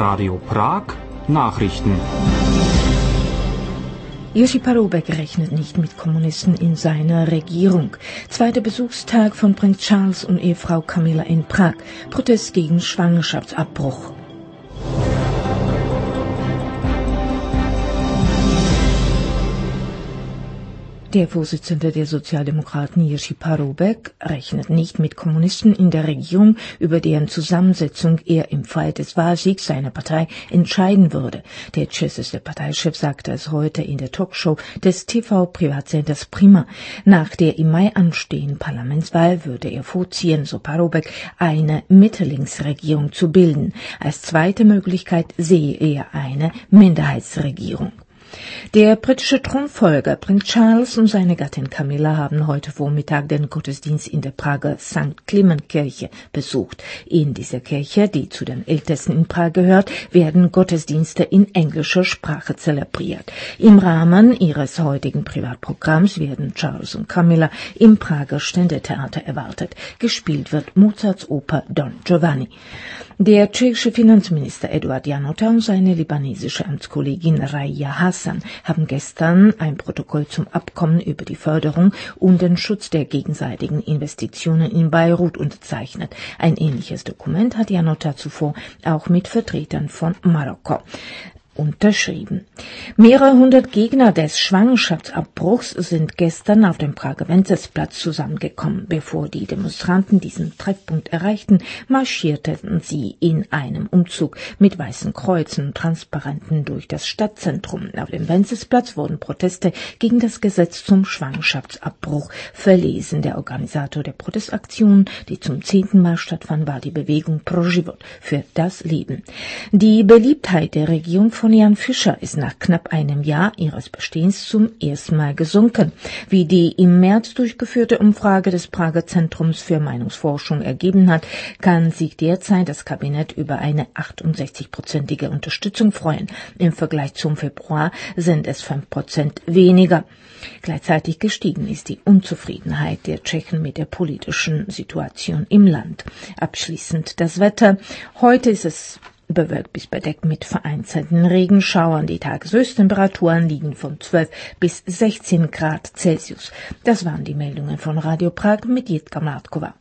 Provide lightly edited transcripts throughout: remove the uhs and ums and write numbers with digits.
Radio Prag Nachrichten. Jerzy Paroubek rechnet nicht mit Kommunisten in seiner Regierung. Zweiter Besuchstag von Prinz Charles und Ehefrau Camilla in Prag. Protest gegen Schwangerschaftsabbruch. Der Vorsitzende der Sozialdemokraten Jerzy Paroubek rechnet nicht mit Kommunisten in der Regierung, über deren Zusammensetzung er im Fall des Wahlsiegs seiner Partei entscheiden würde. Der tschechische Parteichef sagte es heute in der Talkshow des TV-Privatsenders Prima. Nach der im Mai anstehenden Parlamentswahl würde er vorziehen, so Paroubek, eine Mitte-Links-Regierung zu bilden. Als zweite Möglichkeit sehe er eine Minderheitsregierung. Der britische Thronfolger Prinz Charles und seine Gattin Camilla haben heute Vormittag den Gottesdienst in der Prager St. Clement-Kirche besucht. In dieser Kirche, die zu den ältesten in Prag gehört, werden Gottesdienste in englischer Sprache zelebriert. Im Rahmen ihres heutigen Privatprogramms werden Charles und Camilla im Prager Ständetheater erwartet. Gespielt wird Mozarts Oper Don Giovanni. Der tschechische Finanzminister Eduard Janota und seine libanesische Amtskollegin Raya Hassan haben gestern ein Protokoll zum Abkommen über die Förderung und den Schutz der gegenseitigen Investitionen in Beirut unterzeichnet. Ein ähnliches Dokument hat Janota zuvor auch mit Vertretern von Marokko unterschrieben. Mehrere hundert Gegner des Schwangerschaftsabbruchs sind gestern auf dem Prager Wenzelsplatz zusammengekommen. Bevor die Demonstranten diesen Treffpunkt erreichten, marschierten sie in einem Umzug mit weißen Kreuzen und Transparenten durch das Stadtzentrum. Auf dem Wenzelsplatz wurden Proteste gegen das Gesetz zum Schwangerschaftsabbruch verlesen. Der Organisator der Protestaktion, die zum 10. Mal stattfand, war die Bewegung Pro Život, für das Leben. Die Beliebtheit der Regierung von Jan Fischer ist nach knapp einem Jahr ihres Bestehens zum ersten Mal gesunken. Wie die im März durchgeführte Umfrage des Prager Zentrums für Meinungsforschung ergeben hat, kann sich derzeit das Kabinett über eine 68-prozentige Unterstützung freuen. Im Vergleich zum Februar sind es 5% weniger. Gleichzeitig gestiegen ist die Unzufriedenheit der Tschechen mit der politischen Situation im Land. Abschließend das Wetter. Heute ist es bewölkt bis bedeckt mit vereinzelten Regenschauern. Die Tageshöchsttemperaturen liegen von 12 bis 16 Grad Celsius. Das waren die Meldungen von Radio Prag mit Jitka Mládková.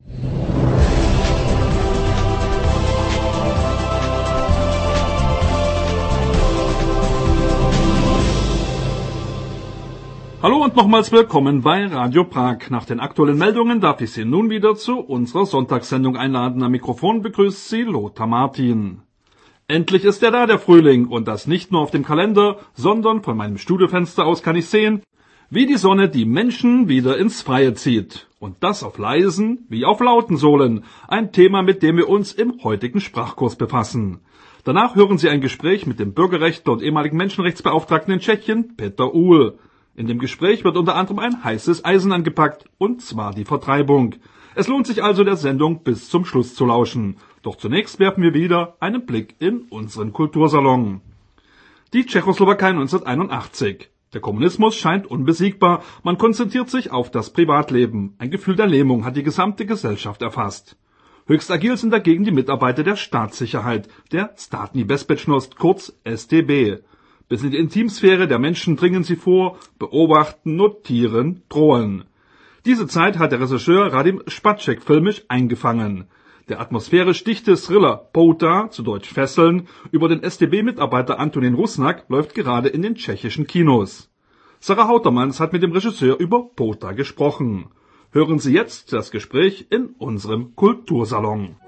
Hallo und nochmals willkommen bei Radio Prag. Nach den aktuellen Meldungen darf ich Sie nun wieder zu unserer Sonntagssendung einladen. Am Mikrofon begrüßt Sie Lothar Martin. Endlich ist er da, der Frühling, und das nicht nur auf dem Kalender, sondern von meinem Studiofenster aus kann ich sehen, wie die Sonne die Menschen wieder ins Freie zieht. Und das auf leisen wie auf lauten Sohlen, ein Thema, mit dem wir uns im heutigen Sprachkurs befassen. Danach hören Sie ein Gespräch mit dem Bürgerrechtler und ehemaligen Menschenrechtsbeauftragten in Tschechien, Peter Uhl. In dem Gespräch wird unter anderem ein heißes Eisen angepackt, und zwar die Vertreibung. Es lohnt sich also, der Sendung bis zum Schluss zu lauschen. Doch zunächst werfen wir wieder einen Blick in unseren Kultursalon. Die Tschechoslowakei 1981. Der Kommunismus scheint unbesiegbar, man konzentriert sich auf das Privatleben. Ein Gefühl der Lähmung hat die gesamte Gesellschaft erfasst. Höchst agil sind dagegen die Mitarbeiter der Staatssicherheit, der Státní bezpečnost, kurz StB. Bis in die Intimsphäre der Menschen dringen sie vor, beobachten, notieren, drohen. Diese Zeit hat der Regisseur Radim Spacek filmisch eingefangen. Der atmosphärisch dichte Thriller Pouta, zu Deutsch Fesseln, über den StB-Mitarbeiter Antonín Rusnak läuft gerade in den tschechischen Kinos. Sarah Hautermans hat mit dem Regisseur über Pouta gesprochen. Hören Sie jetzt das Gespräch in unserem Kultursalon.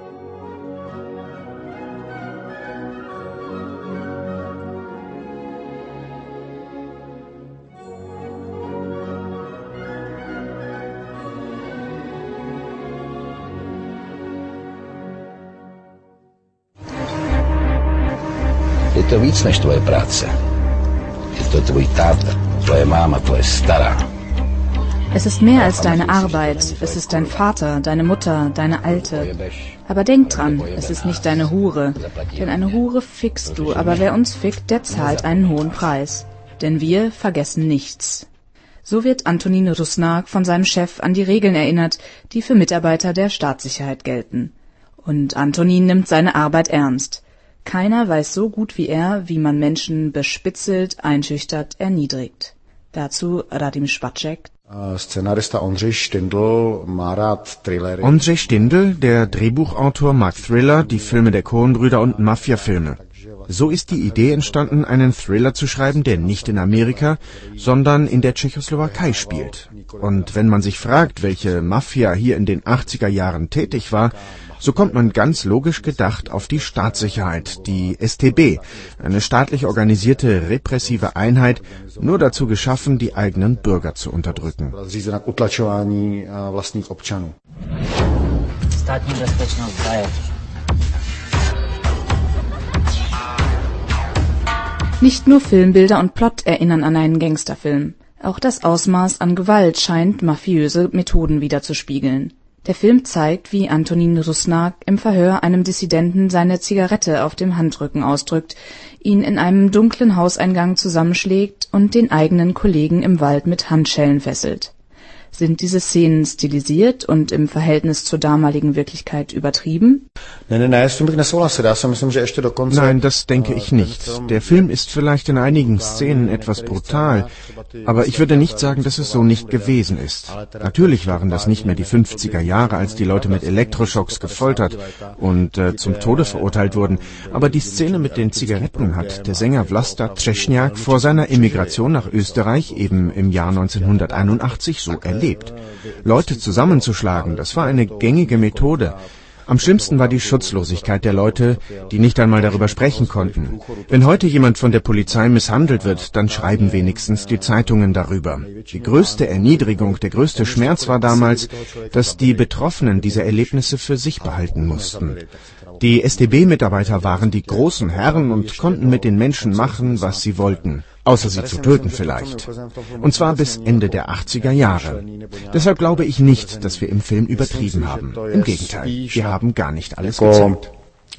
Je to víc než tvoje práce. Je to tvůj táta, tvoje máma, tvoje stará. Es ist mehr als deine Arbeit. Es ist dein Vater, deine Mutter, deine Alte. Aber denk dran, es ist nicht deine Hure. Denn eine Hure fickst du, aber wer uns fickt, der zahlt einen hohen Preis. Denn wir vergessen nichts. So wird Antonín Rusnak von seinem Chef an die Regeln erinnert, die für Mitarbeiter der Staatssicherheit gelten. Und Antonín nimmt seine Arbeit ernst. Keiner weiß so gut wie er, wie man Menschen bespitzelt, einschüchtert, erniedrigt. Dazu Radim Spacek. Ondřej Stindl, der Drehbuchautor, mag Thriller, die Filme der Coen-Brüder und Mafia-Filme. So ist die Idee entstanden, einen Thriller zu schreiben, der nicht in Amerika, sondern in der Tschechoslowakei spielt. Und wenn man sich fragt, welche Mafia hier in den 80er Jahren tätig war, so kommt man ganz logisch gedacht auf die Staatssicherheit, die StB, eine staatlich organisierte repressive Einheit, nur dazu geschaffen, die eigenen Bürger zu unterdrücken. Nicht nur Filmbilder und Plot erinnern an einen Gangsterfilm. Auch das Ausmaß an Gewalt scheint mafiöse Methoden widerzuspiegeln. Der Film zeigt, wie Antonín Rusnák im Verhör einem Dissidenten seine Zigarette auf dem Handrücken ausdrückt, ihn in einem dunklen Hauseingang zusammenschlägt und den eigenen Kollegen im Wald mit Handschellen fesselt. Sind diese Szenen stilisiert und im Verhältnis zur damaligen Wirklichkeit übertrieben? Nein, das denke ich nicht. Der Film ist vielleicht in einigen Szenen etwas brutal, aber ich würde nicht sagen, dass es so nicht gewesen ist. Natürlich waren das nicht mehr die 50er Jahre, als die Leute mit Elektroschocks gefoltert und zum Tode verurteilt wurden, aber die Szene mit den Zigaretten hat der Sänger Vlasta Třešňák vor seiner Emigration nach Österreich eben im Jahr 1981 so erlebt. Leute zusammenzuschlagen, das war eine gängige Methode. Am schlimmsten war die Schutzlosigkeit der Leute, die nicht einmal darüber sprechen konnten. Wenn heute jemand von der Polizei misshandelt wird, dann schreiben wenigstens die Zeitungen darüber. Die größte Erniedrigung, der größte Schmerz war damals, dass die Betroffenen diese Erlebnisse für sich behalten mussten. Die StB-Mitarbeiter waren die großen Herren und konnten mit den Menschen machen, was sie wollten. Außer sie zu töten vielleicht. Und zwar bis Ende der 80er Jahre. Deshalb glaube ich nicht, dass wir im Film übertrieben haben. Im Gegenteil, wir haben gar nicht alles gezeigt.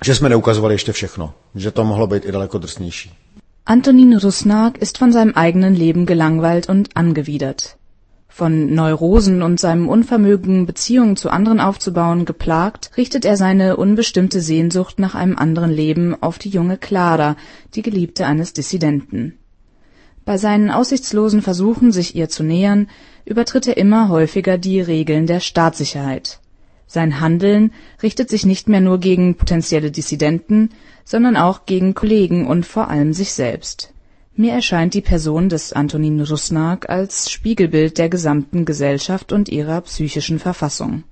Antonín Rusnák ist von seinem eigenen Leben gelangweilt und angewidert. Von Neurosen und seinem Unvermögen, Beziehungen zu anderen aufzubauen, geplagt, richtet er seine unbestimmte Sehnsucht nach einem anderen Leben auf die junge Klara, die Geliebte eines Dissidenten. Bei seinen aussichtslosen Versuchen, sich ihr zu nähern, übertritt er immer häufiger die Regeln der Staatssicherheit. Sein Handeln richtet sich nicht mehr nur gegen potenzielle Dissidenten, sondern auch gegen Kollegen und vor allem sich selbst. Mir erscheint die Person des Antonín Rusnák als Spiegelbild der gesamten Gesellschaft und ihrer psychischen Verfassung.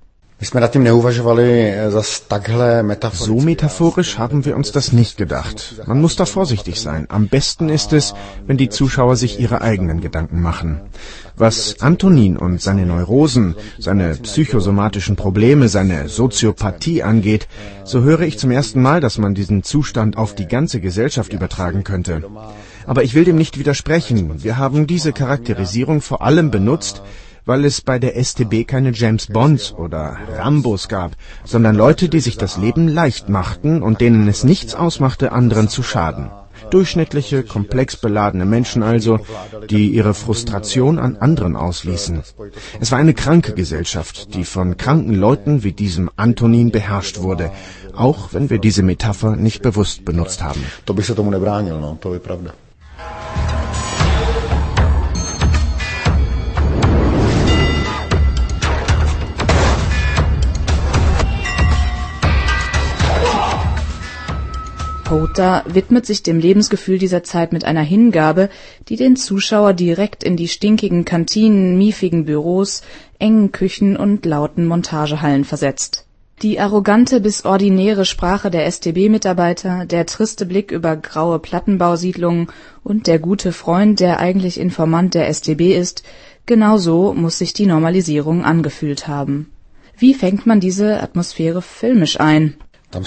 So metaphorisch haben wir uns das nicht gedacht. Man muss da vorsichtig sein. Am besten ist es, wenn die Zuschauer sich ihre eigenen Gedanken machen. Was Antonín und seine Neurosen, seine psychosomatischen Probleme, seine Soziopathie angeht, so höre ich zum ersten Mal, dass man diesen Zustand auf die ganze Gesellschaft übertragen könnte. Aber ich will dem nicht widersprechen. Wir haben diese Charakterisierung vor allem benutzt, weil es bei der StB keine James Bonds oder Rambos gab, sondern Leute, die sich das Leben leicht machten und denen es nichts ausmachte, anderen zu schaden. Durchschnittliche, komplex beladene Menschen also, die ihre Frustration an anderen ausließen. Es war eine kranke Gesellschaft, die von kranken Leuten wie diesem Antonín beherrscht wurde, auch wenn wir diese Metapher nicht bewusst benutzt haben. Pota widmet sich dem Lebensgefühl dieser Zeit mit einer Hingabe, die den Zuschauer direkt in die stinkigen Kantinen, miefigen Büros, engen Küchen und lauten Montagehallen versetzt. Die arrogante bis ordinäre Sprache der StB-Mitarbeiter, der triste Blick über graue Plattenbausiedlungen und der gute Freund, der eigentlich Informant der StB ist, genau so muss sich die Normalisierung angefühlt haben. Wie fängt man diese Atmosphäre filmisch ein? An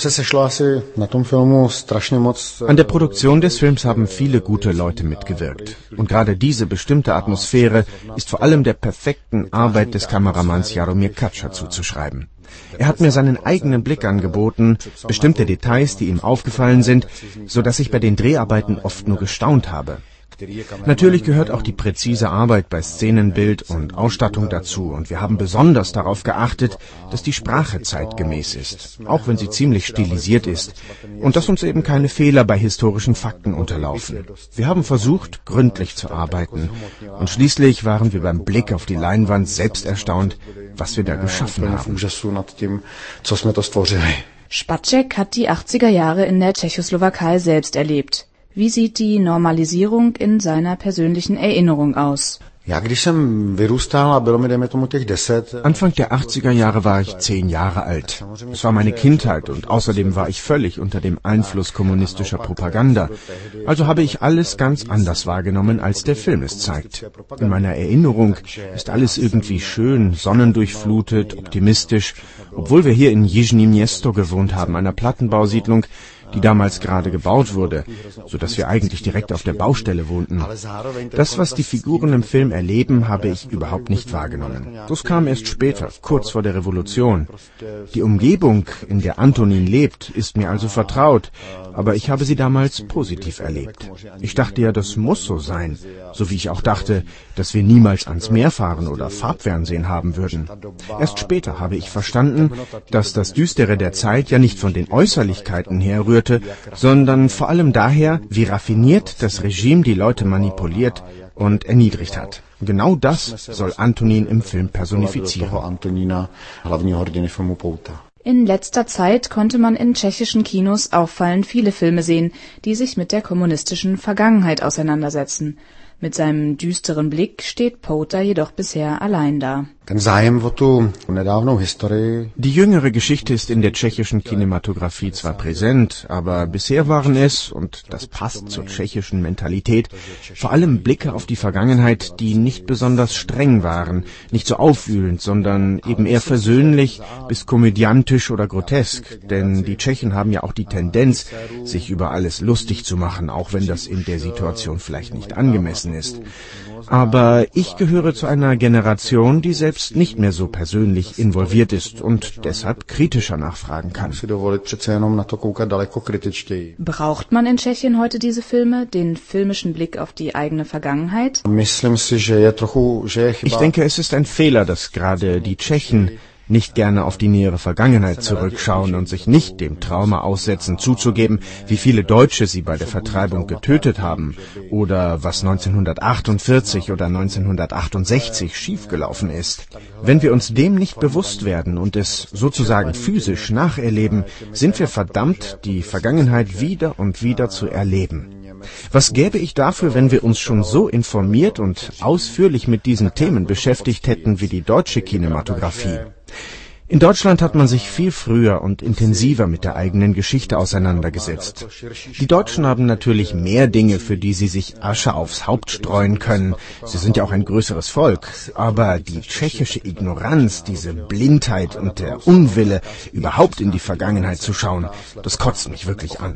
der Produktion des Films haben viele gute Leute mitgewirkt. Und gerade diese bestimmte Atmosphäre ist vor allem der perfekten Arbeit des Kameramanns Jaromír Kačer zuzuschreiben. Er hat mir seinen eigenen Blick angeboten, bestimmte Details, die ihm aufgefallen sind, so dass ich bei den Dreharbeiten oft nur gestaunt habe. Natürlich gehört auch die präzise Arbeit bei Szenenbild und Ausstattung dazu, und wir haben besonders darauf geachtet, dass die Sprache zeitgemäß ist, auch wenn sie ziemlich stilisiert ist, und dass uns eben keine Fehler bei historischen Fakten unterlaufen. Wir haben versucht, gründlich zu arbeiten, und schließlich waren wir beim Blick auf die Leinwand selbst erstaunt, was wir da geschaffen haben. Spacek hat die 80er Jahre in der Tschechoslowakei selbst erlebt. Wie sieht die Normalisierung in seiner persönlichen Erinnerung aus? Anfang der 80er Jahre war ich 10 Jahre alt. Es war meine Kindheit und außerdem war ich völlig unter dem Einfluss kommunistischer Propaganda. Also habe ich alles ganz anders wahrgenommen, als der Film es zeigt. In meiner Erinnerung ist alles irgendwie schön, sonnendurchflutet, optimistisch, obwohl wir hier in Jižní Město gewohnt haben, einer Plattenbausiedlung, die damals gerade gebaut wurde, so dass wir eigentlich direkt auf der Baustelle wohnten. Das, was die Figuren im Film erleben, habe ich überhaupt nicht wahrgenommen. Das kam erst später, kurz vor der Revolution. Die Umgebung, in der Antonin lebt, ist mir also vertraut, aber ich habe sie damals positiv erlebt. Ich dachte ja, das muss so sein, so wie ich auch dachte, dass wir niemals ans Meer fahren oder Farbfernsehen haben würden. Erst später habe ich verstanden, dass das Düstere der Zeit ja nicht von den Äußerlichkeiten herrührt, sondern vor allem daher, wie raffiniert das Regime die Leute manipuliert und erniedrigt hat. Genau das soll Antonin im Film personifizieren. In letzter Zeit konnte man in tschechischen Kinos auffallend viele Filme sehen, die sich mit der kommunistischen Vergangenheit auseinandersetzen. Mit seinem düsteren Blick steht Pouta jedoch bisher allein da. Die jüngere Geschichte ist in der tschechischen Kinematografie zwar präsent, aber bisher waren es, und das passt zur tschechischen Mentalität, vor allem Blicke auf die Vergangenheit, die nicht besonders streng waren, nicht so aufwühlend, sondern eben eher versöhnlich bis komödiantisch oder grotesk, denn die Tschechen haben ja auch die Tendenz, sich über alles lustig zu machen, auch wenn das in der Situation vielleicht nicht angemessen ist. Aber ich gehöre zu einer Generation, die selbst nicht mehr so persönlich involviert ist und deshalb kritischer nachfragen kann. Braucht man in Tschechien heute diese Filme, den filmischen Blick auf die eigene Vergangenheit? Ich denke, es ist ein Fehler, dass gerade die Tschechen nicht gerne auf die nähere Vergangenheit zurückschauen und sich nicht dem Trauma aussetzen, zuzugeben, wie viele Deutsche sie bei der Vertreibung getötet haben oder was 1948 oder 1968 schiefgelaufen ist. Wenn wir uns dem nicht bewusst werden und es sozusagen physisch nacherleben, sind wir verdammt, die Vergangenheit wieder und wieder zu erleben. Was gäbe ich dafür, wenn wir uns schon so informiert und ausführlich mit diesen Themen beschäftigt hätten wie die deutsche Kinematografie? In Deutschland hat man sich viel früher und intensiver mit der eigenen Geschichte auseinandergesetzt. Die Deutschen haben natürlich mehr Dinge, für die sie sich Asche aufs Haupt streuen können. Sie sind ja auch ein größeres Volk. Aber die tschechische Ignoranz, diese Blindheit und der Unwille, überhaupt in die Vergangenheit zu schauen, das kotzt mich wirklich an.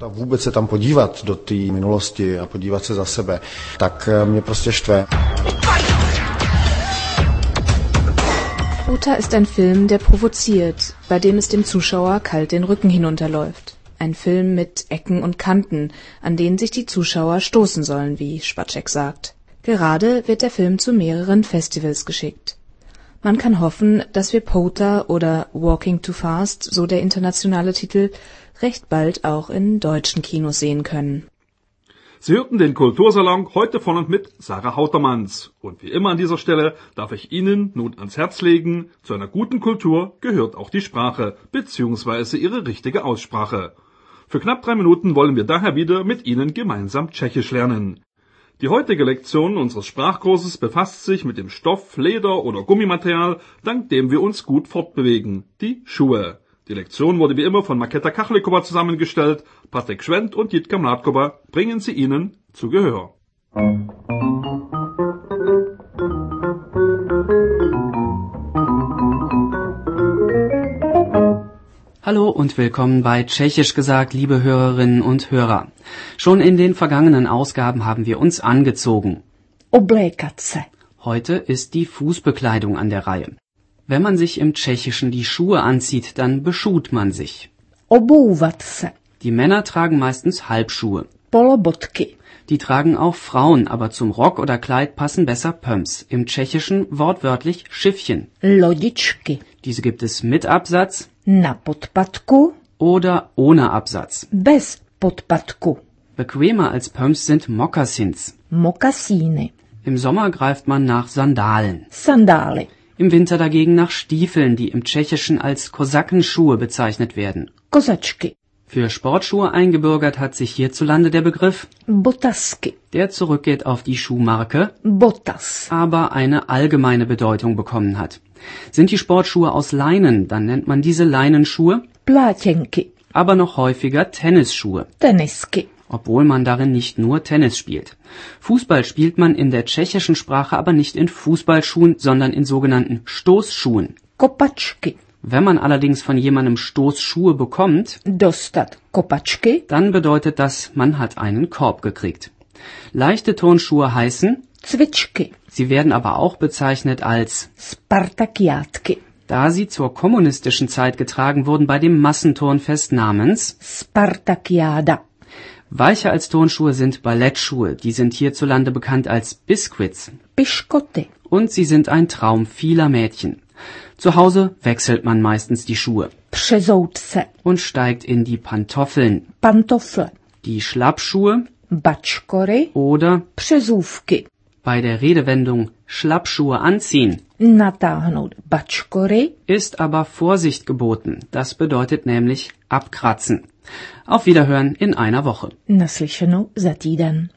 Pouta ist ein Film, der provoziert, bei dem es dem Zuschauer kalt den Rücken hinunterläuft. Ein Film mit Ecken und Kanten, an denen sich die Zuschauer stoßen sollen, wie Spacek sagt. Gerade wird der Film zu mehreren Festivals geschickt. Man kann hoffen, dass wir Pouta oder Walking Too Fast, so der internationale Titel, recht bald auch in deutschen Kinos sehen können. Sie hörten den Kultursalon heute von und mit Sarah Hautermanns. Und wie immer an dieser Stelle darf ich Ihnen nun ans Herz legen, zu einer guten Kultur gehört auch die Sprache, beziehungsweise ihre richtige Aussprache. Für knapp 3 Minuten wollen wir daher wieder mit Ihnen gemeinsam Tschechisch lernen. Die heutige Lektion unseres Sprachkurses befasst sich mit dem Stoff, Leder oder Gummimaterial, dank dem wir uns gut fortbewegen, die Schuhe. Die Lektion wurde wie immer von Maketa Kachlikova zusammengestellt. Patrik Schwendt und Jitka Mladkova bringen sie Ihnen zu Gehör. Hallo und willkommen bei Tschechisch gesagt, liebe Hörerinnen und Hörer. Schon in den vergangenen Ausgaben haben wir uns angezogen. Oblékat se. Heute ist die Fußbekleidung an der Reihe. Wenn man sich im Tschechischen die Schuhe anzieht, dann beschuht man sich. Obouvat se. Die Männer tragen meistens Halbschuhe. Polobotky. Die tragen auch Frauen, aber zum Rock oder Kleid passen besser Pumps. Im Tschechischen wortwörtlich Schiffchen. Lodičky. Diese gibt es mit Absatz Na podpatku. oder ohne Absatz. Bez podpatku. Bequemer als Pumps sind Mokassins. Mokasíny. Im Sommer greift man nach Sandalen. Sandály. Im Winter dagegen nach Stiefeln, die im Tschechischen als Kosakenschuhe bezeichnet werden. Kozačky. Für Sportschuhe eingebürgert hat sich hierzulande der Begriff, Botasky. der zurückgeht auf die Schuhmarke, Botas. aber eine allgemeine Bedeutung bekommen hat. Sind die Sportschuhe aus Leinen, dann nennt man diese Leinenschuhe, Plátěnky. aber noch häufiger Tennisschuhe, Tenisky. obwohl man darin nicht nur Tennis spielt. Fußball spielt man in der tschechischen Sprache aber nicht in Fußballschuhen, sondern in sogenannten Stoßschuhen. Kopačky. Wenn man allerdings von jemandem Stoßschuhe bekommt, Dostat kopačky. dann bedeutet das, man hat einen Korb gekriegt. Leichte Turnschuhe heißen, Cvičky. sie werden aber auch bezeichnet als, Spartakiátky. da sie zur kommunistischen Zeit getragen wurden bei dem Massenturnfest namens. Spartakiáda. Weicher als Turnschuhe sind Ballettschuhe, die sind hierzulande bekannt als Biscuits. Piškoty. Und sie sind ein Traum vieler Mädchen. Zu Hause wechselt man meistens die Schuhe Přezoutce. und steigt in die Pantoffeln, Pantofle. die Schlappschuhe Bačkory. oder Přezůvky. bei der Redewendung Schlappschuhe anziehen Natáhnout bačkory. ist aber Vorsicht geboten. Das bedeutet nämlich abkratzen. Auf Wiederhören in einer Woche. Naslyšenou za týden.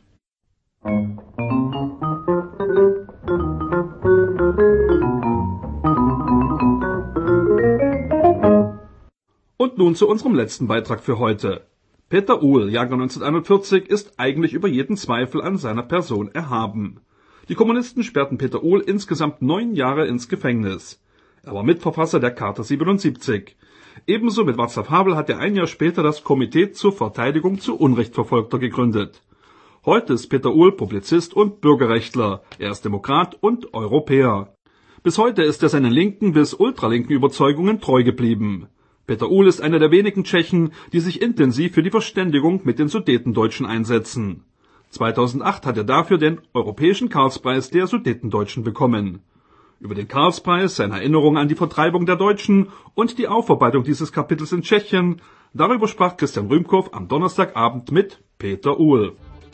Und nun zu unserem letzten Beitrag für heute. Peter Uhl, Jahrgang 1941, ist eigentlich über jeden Zweifel an seiner Person erhaben. Die Kommunisten sperrten Peter Uhl insgesamt 9 Jahre ins Gefängnis. Er war Mitverfasser der Charta 77. Ebenso mit Václav Havel hat er ein Jahr später das Komitee zur Verteidigung zu Unrechtverfolgter gegründet. Heute ist Peter Uhl Publizist und Bürgerrechtler. Er ist Demokrat und Europäer. Bis heute ist er seinen linken bis ultralinken Überzeugungen treu geblieben. Peter Uhl ist einer der wenigen Tschechen, die sich intensiv für die Verständigung mit den Sudetendeutschen einsetzen. 2008 hat er dafür den Europäischen Karlspreis der Sudetendeutschen bekommen. Über den Karlspreis, seine Erinnerung an die Vertreibung der Deutschen und die Aufarbeitung dieses Kapitels in Tschechien, darüber sprach Christian Rühmkow am Donnerstagabend mit Peter Uhl.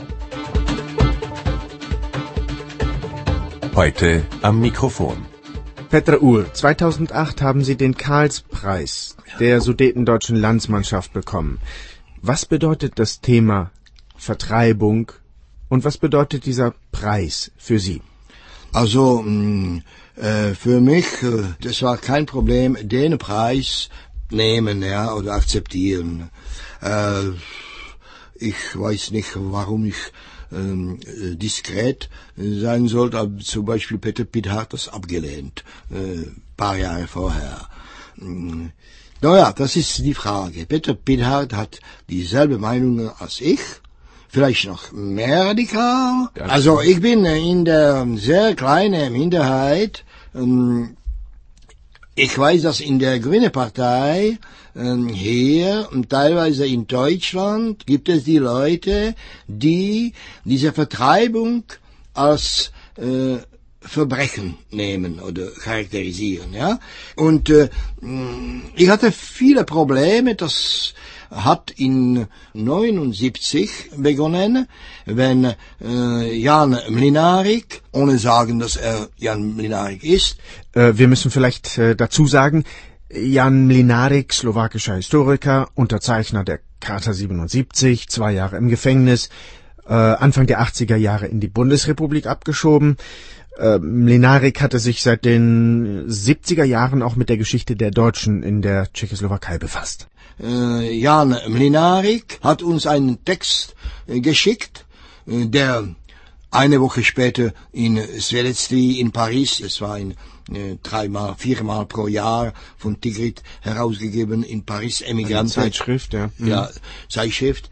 Heute am Mikrofon Petr Uhl, 2008 haben Sie den Karlspreis der Sudetendeutschen Landsmannschaft bekommen. Was bedeutet das Thema Vertreibung und was bedeutet dieser Preis für Sie? Also, für mich, das war kein Problem, den Preis nehmen, ja, oder akzeptieren. Ich weiß nicht, warum ich diskret sein sollte, aber zum Beispiel Peter Pitt hat das abgelehnt, paar Jahre vorher. Naja, das ist die Frage. Peter Pithart hat dieselbe Meinung als ich, vielleicht noch mehr radikal. Also ich bin in der sehr kleinen Minderheit. Ich weiß, dass in der Grünen Partei hier und teilweise in Deutschland gibt es die Leute, die diese Vertreibung als Verbrechen nehmen oder charakterisieren, ja. Und ich hatte viele Probleme, das hat in 79 begonnen, wenn Jan Mlynárik, ohne sagen, dass er Jan Mlynárik ist. Wir müssen vielleicht dazu sagen, Jan Mlynárik, slowakischer Historiker, Unterzeichner der Charta 77, 2 Jahre im Gefängnis, Anfang der 80er Jahre in die Bundesrepublik abgeschoben. Mlynárik hatte sich seit den 70er Jahren auch mit der Geschichte der Deutschen in der Tschechoslowakei befasst. Jan Mlynárik hat uns einen Text geschickt, der eine Woche später in Svědectví in Paris, es war ein 4-mal pro Jahr von Tigrit herausgegeben in Paris, Emigranten. Zeitschrift, ja. Ja, Zeitschrift.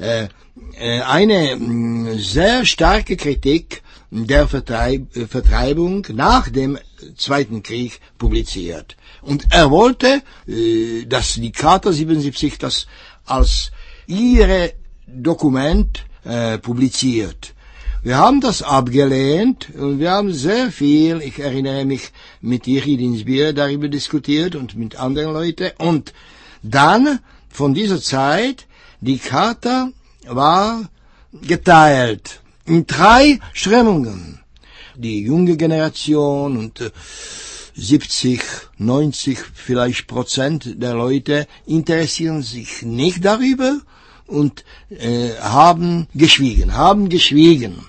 Eine sehr starke Kritik der Vertreibung nach dem Zweiten Krieg publiziert. Und er wollte, dass die Charta 77 das als ihre Dokument publiziert. Wir haben das abgelehnt und wir haben sehr viel, ich erinnere mich, mit Yeri Dinsbier darüber diskutiert und mit anderen Leuten. Und dann, von dieser Zeit, die Charta war geteilt in 3 Strömungen. Die junge Generation und 70, 90 vielleicht Prozent der Leute interessieren sich nicht darüber und haben geschwiegen.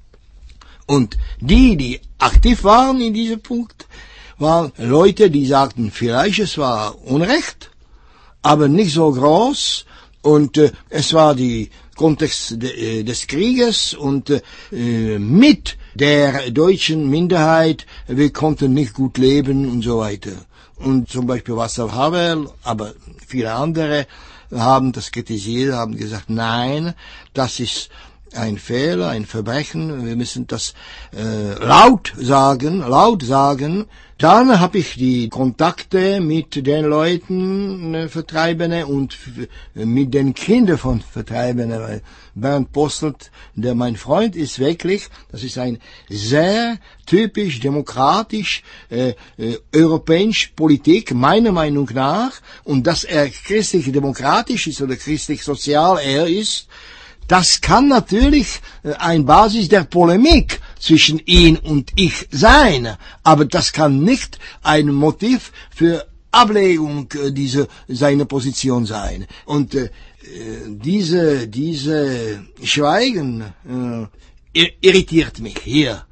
Und die aktiv waren in diesem Punkt, waren Leute, die sagten, vielleicht es war Unrecht, aber nicht so groß und es war die Kontext des Krieges und mit der deutschen Minderheit, wir konnten nicht gut leben und so weiter. Und zum Beispiel Václav Havel, aber viele andere haben das kritisiert, haben gesagt, nein, das ist ein Fehler, ein Verbrechen, wir müssen das laut sagen. Dann habe ich die Kontakte mit den Leuten, Vertriebene und mit den Kindern von Vertriebenen, weil Bernd Posselt, der mein Freund ist, wirklich, das ist ein sehr typisch demokratisch europäische Politik, meiner Meinung nach, und dass er christlich-demokratisch ist oder christlich-sozial er ist, das kann natürlich ein Basis der Polemik zwischen ihn und ich sein, aber das kann nicht ein Motiv für Ablegung seiner Position sein. Und diese Schweigen irritiert mich hier.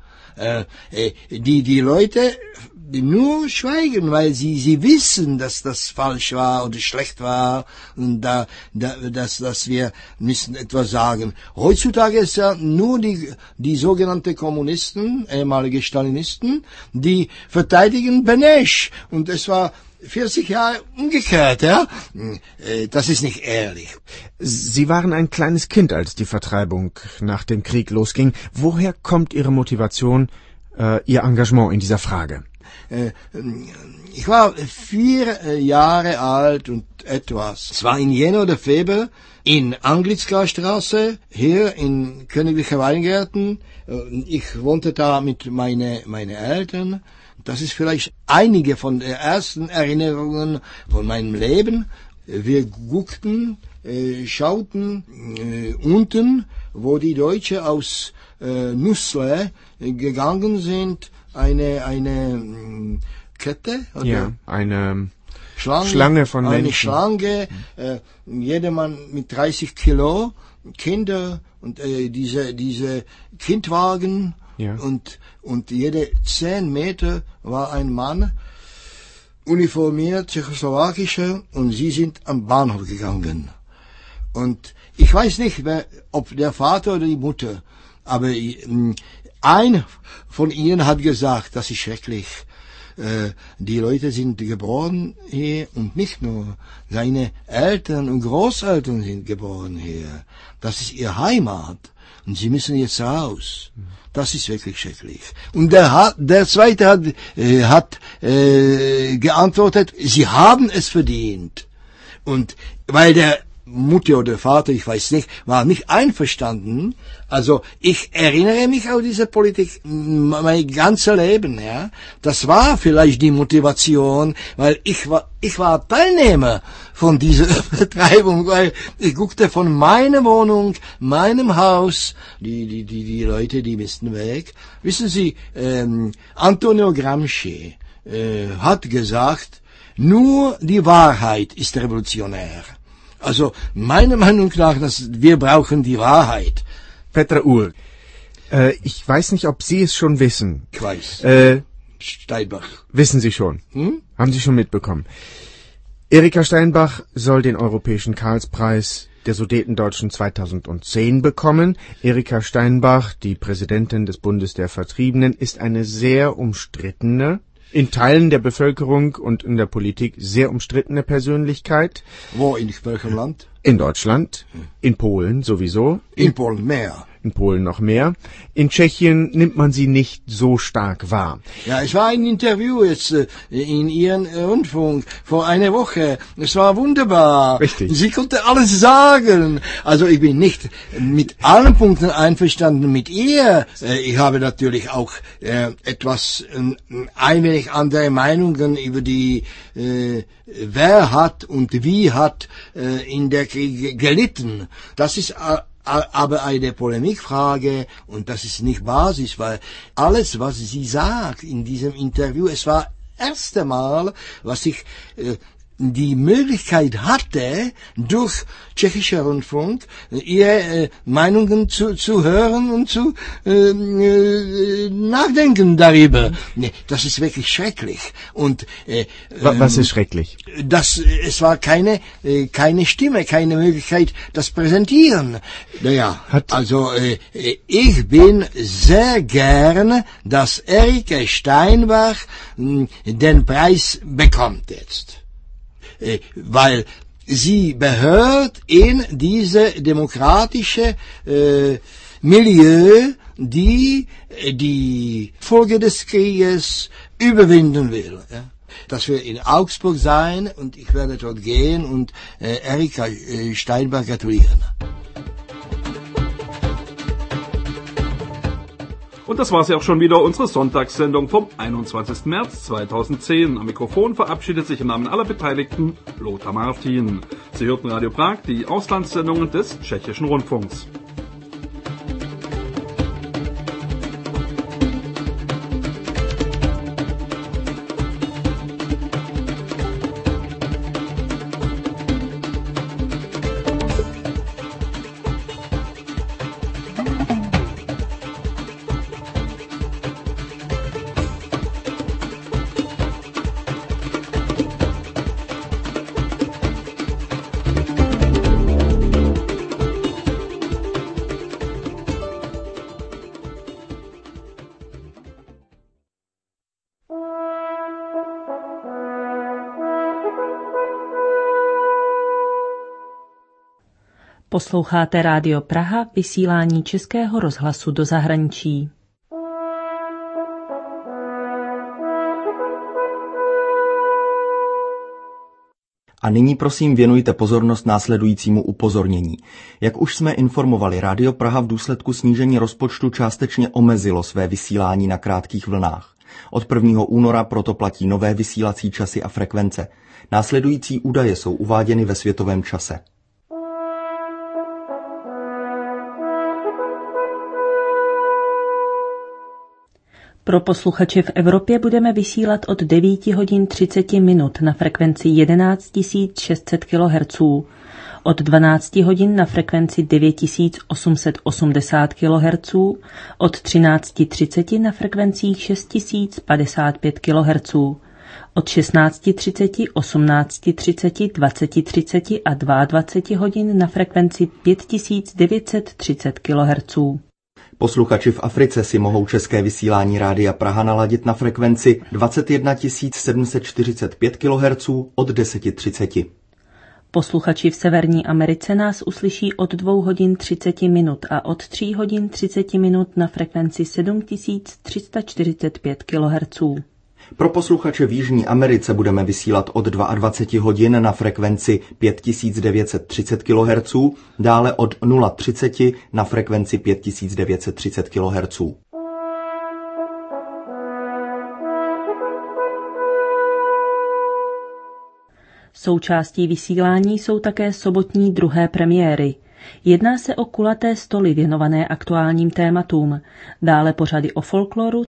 Die Leute die nur schweigen, weil sie wissen, dass das falsch war oder schlecht war und dass wir müssen etwas sagen. Heutzutage ist ja nur die sogenannten Kommunisten, ehemalige Stalinisten, die verteidigen Benesch. Und es war 40 Jahre umgekehrt, ja. Das ist nicht ehrlich. Sie waren ein kleines Kind, als die Vertreibung nach dem Krieg losging. Woher kommt Ihre Motivation, Ihr Engagement in dieser Frage? Ich war 4 Jahre alt und etwas. Es war in Jänner oder Februar in Anglitzka-Straße, hier in Königliche Weingärten. Ich wohnte da mit meinen Eltern. Das ist vielleicht einige von den ersten Erinnerungen von meinem Leben. Wir guckten, schauten unten, wo die Deutschen aus Nussle gegangen sind, eine Kette, oder? Ja, eine Schlange von Menschen. Eine Schlange, jedermann mit 30 Kilo, Kinder und diese Kindwagen, ja. Und jede 10 Meter war ein Mann, uniformiert, tschechoslowakischer, und sie sind am Bahnhof gegangen. Und ich weiß nicht, ob der Vater oder die Mutter, aber ein von ihnen hat gesagt, das ist schrecklich. Die Leute sind geboren hier und nicht nur. Seine Eltern und Großeltern sind geboren hier. Das ist ihr Heimat. Und sie müssen jetzt raus. Das ist wirklich schrecklich. Und der Zweite hat geantwortet, sie haben es verdient. Und weil der Mutter oder Vater, ich weiß nicht, war nicht einverstanden. Also ich erinnere mich an diese Politik mein ganzes Leben, ja. Das war vielleicht die Motivation, weil ich war Teilnehmer von dieser Vertreibung, weil ich guckte von meiner Wohnung, meinem Haus, die Leute, die müssten weg. Wissen Sie, Antonio Gramsci hat gesagt, nur die Wahrheit ist revolutionär. Also, meiner Meinung nach, wir brauchen die Wahrheit. Petra Uhl, ich weiß nicht, ob Sie es schon wissen. Ich weiß. Steinbach. Wissen Sie schon? Haben Sie schon mitbekommen? Erika Steinbach soll den Europäischen Karlspreis der Sudetendeutschen 2010 bekommen. Erika Steinbach, die Präsidentin des Bundes der Vertriebenen, ist eine sehr umstrittene, in Teilen der Bevölkerung und in der Politik sehr umstrittene Persönlichkeit. Wo, in welchem Land? In Deutschland, in Polen sowieso. In Polen mehr. in Polen noch mehr. In Tschechien nimmt man sie nicht so stark wahr. Ja, es war ein Interview jetzt in Ihrem Rundfunk vor einer Woche. Es war wunderbar. Richtig. Sie konnte alles sagen. Also ich bin nicht mit allen Punkten einverstanden mit ihr. Ich habe natürlich auch etwas ein wenig andere Meinungen über die wer hat und wie hat in der Krieg gelitten. Das ist aber eine Polemikfrage und das ist nicht Basis, weil alles, was sie sagt in diesem Interview, es war das erste Mal, was ich die Möglichkeit hatte, durch tschechischer Rundfunk ihre Meinungen zu hören und zu nachdenken darüber. Nee, das ist wirklich schrecklich. Und was ist schrecklich? Es war keine Stimme, keine Möglichkeit, das präsentieren. Naja, also ich bin sehr gern, dass Erika Steinbach den Preis bekommt jetzt. Weil sie gehört in diese demokratische Milieu, die Folge des Krieges überwinden will. Ja? Das wird in Augsburg sein und ich werde dort gehen und Erika Steinbach gratulieren. Und das war sie auch schon wieder, unsere Sonntagssendung vom 21. März 2010. Am Mikrofon verabschiedet sich im Namen aller Beteiligten Lothar Martin. Sie hörten Radio Prag, die Auslandssendungen des Tschechischen Rundfunks. Posloucháte Rádio Praha, vysílání Českého rozhlasu do zahraničí. A nyní prosím věnujte pozornost následujícímu upozornění. Jak už jsme informovali, Rádio Praha v důsledku snížení rozpočtu částečně omezilo své vysílání na krátkých vlnách. Od 1. února proto platí nové vysílací časy a frekvence. Následující údaje jsou uváděny ve světovém čase. Pro posluchače v Evropě budeme vysílat od 9 hodin 30 minut na frekvenci 11 600 kHz, od 12 hodin na frekvenci 9880 kHz, od 13:30 na frekvencích 6055 kHz, od 16:30, 18:30, 20:30 a 22 hodin na frekvenci 5930 kHz. Posluchači v Africe si mohou české vysílání Rádia Praha naladit na frekvenci 21 745 kHz od 10:30. Posluchači v Severní Americe nás uslyší od 2 hodin 30 minut a od 3 hodin 30 minut na frekvenci 7345 kHz. Pro posluchače v Jižní Americe budeme vysílat od 22 hodin na frekvenci 5930 kHz, dále od 0:30 na frekvenci 5930 kHz. Součástí vysílání jsou také sobotní druhé premiéry. Jedná se o kulaté stoly věnované aktuálním tématům, dále pořady o folkloru,